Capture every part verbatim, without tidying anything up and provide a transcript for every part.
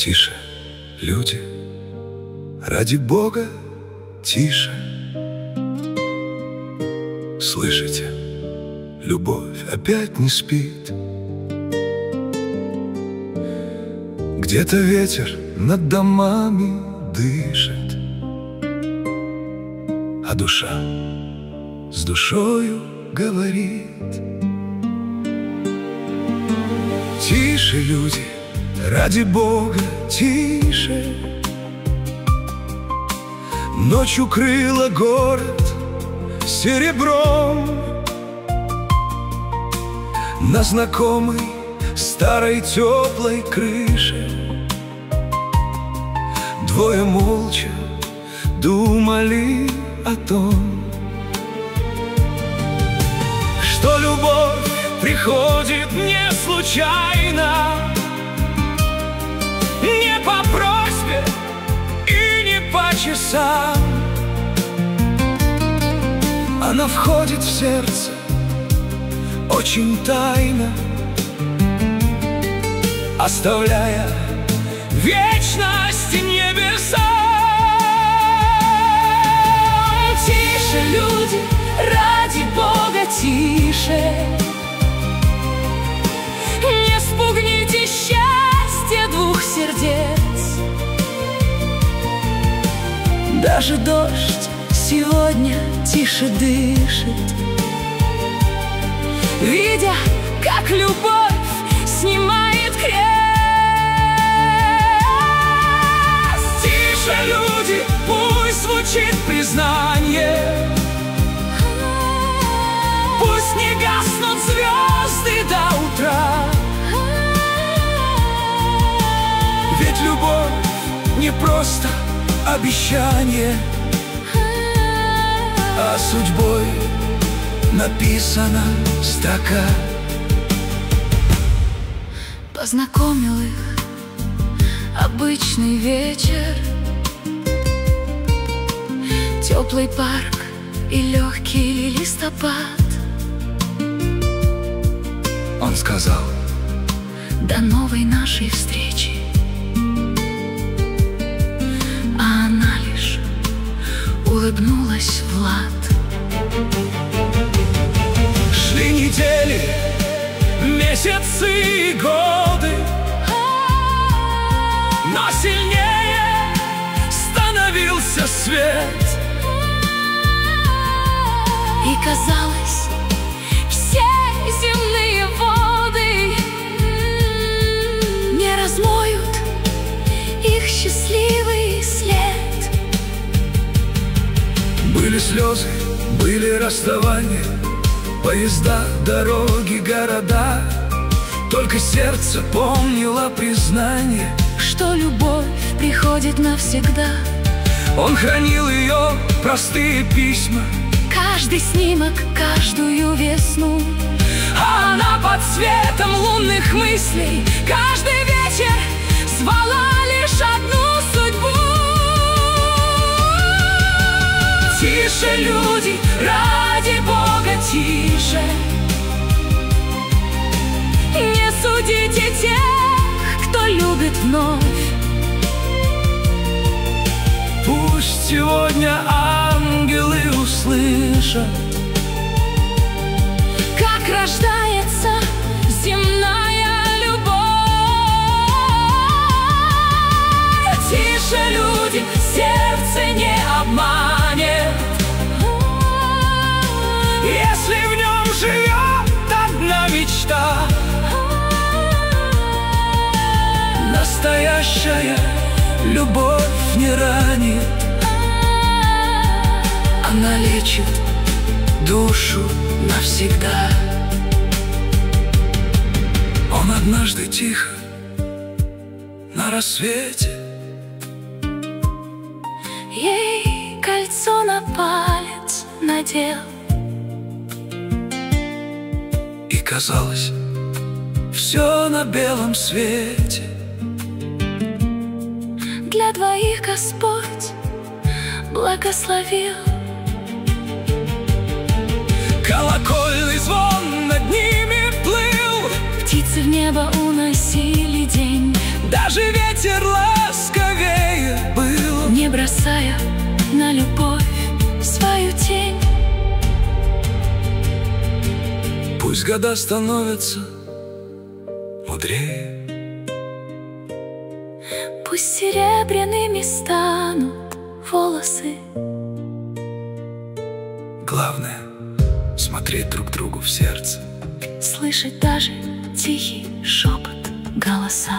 Тише, люди, ради Бога, тише. Слышите, любовь опять не спит. Где-то ветер над домами дышит, а душа с душою говорит. Тише, люди, ради Бога, тише. Ночь укрыла город серебром. На знакомой старой теплой крыше двое молча думали о том, что любовь приходит не случайно, не по просьбе и не по часам. Она входит в сердце очень тайно, оставляя вечность небеса. Тише, люди, ради Бога, тише. Не спугните счастье двух сердец. Даже дождь сегодня тише дышит, видя, как любовь снимает крест. Тише, люди, пусть звучит признание, пусть не гаснут звезды до утра. Ведь любовь не просто обещание, а судьбой написана строка. Познакомил их обычный вечер, теплый парк и легкий листопад. Он сказал: до новой нашей встречи. А она лишь улыбнулась в лад. Шли недели, месяцы и годы, но сильнее становился свет. И казалось, все земные воды не размоют их счастливый след. Были слезы, были расставания, поезда, дороги, города. Только сердце помнило признание, что любовь приходит навсегда. Он хранил ее простые письма, каждый снимок, каждую весну. А она под светом лунных мыслей каждый вечер звала лишь одну судьбу. Тише, люди, ради Бога, тише. Не судите тех, кто любит вновь. Пусть сегодня ангелы услышат, как рождается земная любовь. Тише, люди, сердце не обманет, если в нем живет одна мечта. Настоящая любовь не ранит, она лечит душу навсегда. Он однажды тихо на рассвете ей кольцо на палец надел. И казалось, все на белом свете. Для двоих Господь благословил. Колокольный звон над ними плыл, птицы в небо уносили день. даже ветер бросая на любовь свою тень. Пусть года становятся мудрее, пусть серебряными станут волосы. Главное — смотреть друг другу в сердце, слышать даже тихий шепот голоса.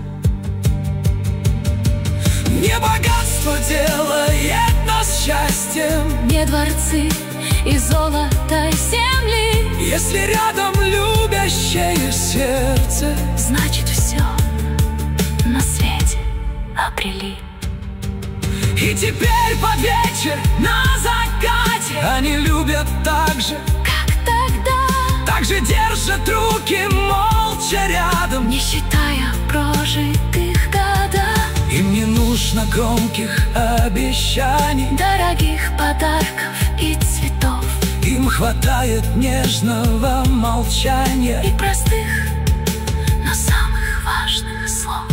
не богатство делает нас счастьем, не дворцы и золото земли. если рядом любящее сердце, значит, все на свете обрели. И теперь под вечер на закате они любят так же, как тогда, так же держат руки молча рядом, не считая прожитых года. им не нужно громких обещаний, дорогих подарков и цветов, им хватает нежного молчания и простых, но самых важных слов.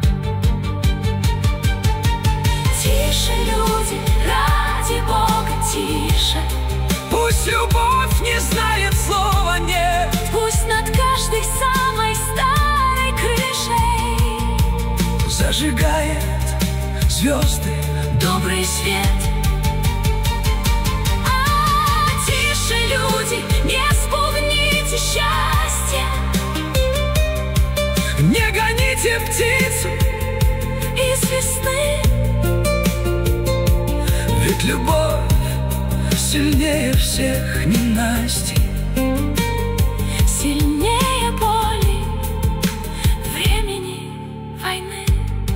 Тише, люди, ради Бога, тише. Пусть любовь не знает слова «нет», пусть над каждой самой старой крышей зажигает звезды добрый свет. А тише, люди, не спугните счастье, не гоните птицу из весны, ведь любовь сильнее всех ненастий, сильнее боли, времени, войны.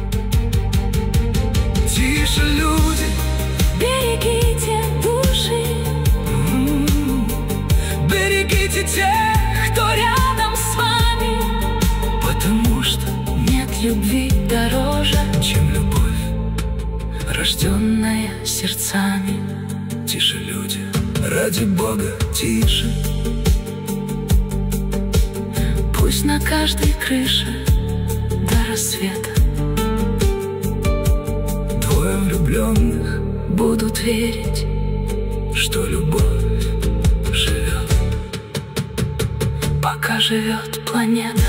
Тише, люди, берегите души, берегите тех, кто рядом с вами, потому что нет любви дороже, чем любовь, рожденная сердцами. Тише, люди, ради Бога, тише. Пусть на каждой крыше до рассвета двое влюбленных будут верить, что любовь живет, пока живет планета.